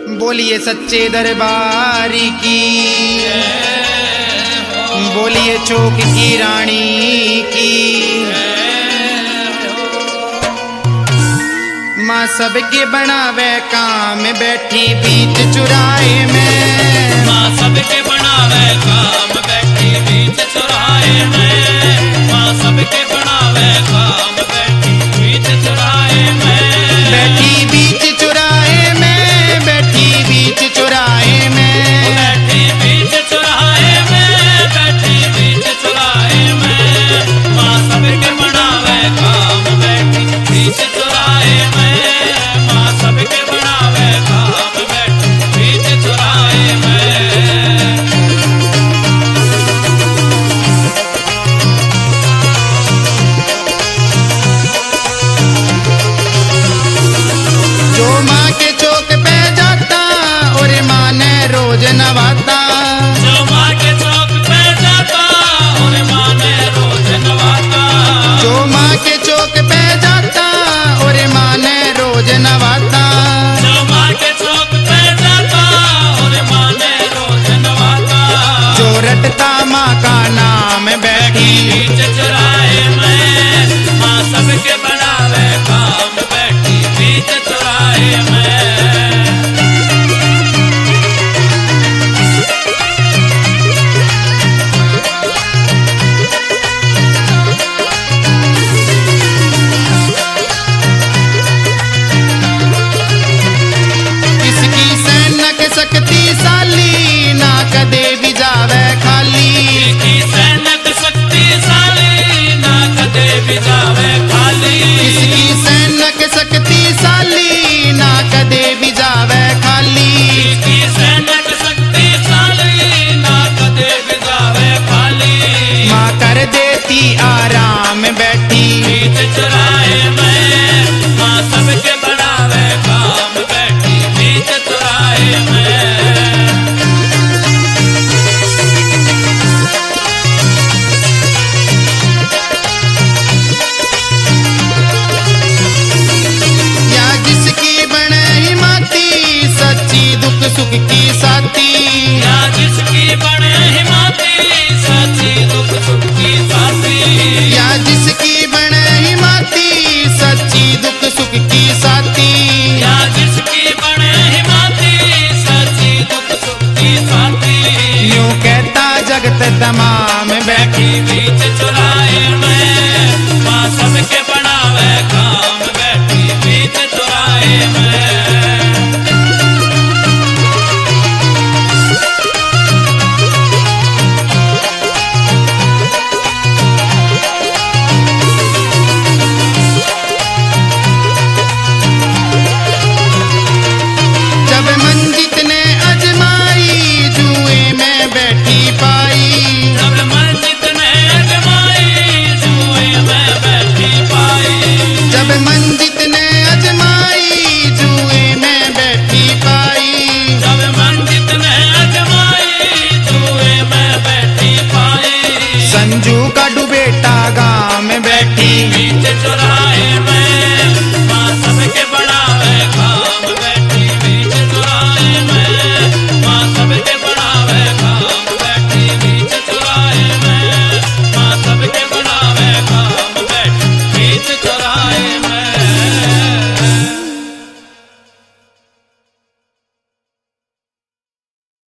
बोलिए सच्चे दरबारी की, बोलिए चौक की रानी की। माँ सबके बनावे काम बैठी बीच चुराहे में, माँ सबके बनावे काम बैठी बीच चुराहे में, माँ सबके बनावे काम बैठी बीच चुराहे में, बैठी बीच चुराहे में, बैठी बीच चुराहे में, बैठी बीच चुराहे में, बैठी बीच चुराहे में, माँ सबके बनावे काम बैठी बीच चुराहे में, माँ सबके बनावे काम बैठी बीच चुराहे में। जो माँ के चौक पे जाता और माँ ने रोज नवाता, जो माँ के चौक पे जाता और माँ ने रोज नवाता, जो माँ के चौक पे जाता और माँ ने रोज नवाता, जो माँ के चौक पे जाता और माँ ने रोज नवाता, जो रटता माँ का नाम बैठी बीच चुराहे में, माँ सबके बनावे काम बैठी बीच चुराहे में। इसकी सैनक शक्तिशाली ना कदे भी जावे खाली, इसकी सैनक शक्तिशाली ना कदे भी जावे खाली, इसकी सैनक शक्तिशाली ना कदे भी जावे खाली। इसकी सैनक शक्तिशाली ना कदे भी जावे खाली, माँ कर देती आराम बैठी बीच चुराहे में, माँ सबके बनावे काम बैठी बीच चुराहे में। या जिसकी बने हिमाती सच्ची दुख सुख की साथी, या जिसकी बने हिमाती सच्ची दुख सुख की साथी, या जिसकी बने हिमाती सच्ची दुख सुख की साथी। या जिसकी बने हिमाती सच्ची दुख सुख की साथी, यूं कहता जगत तमा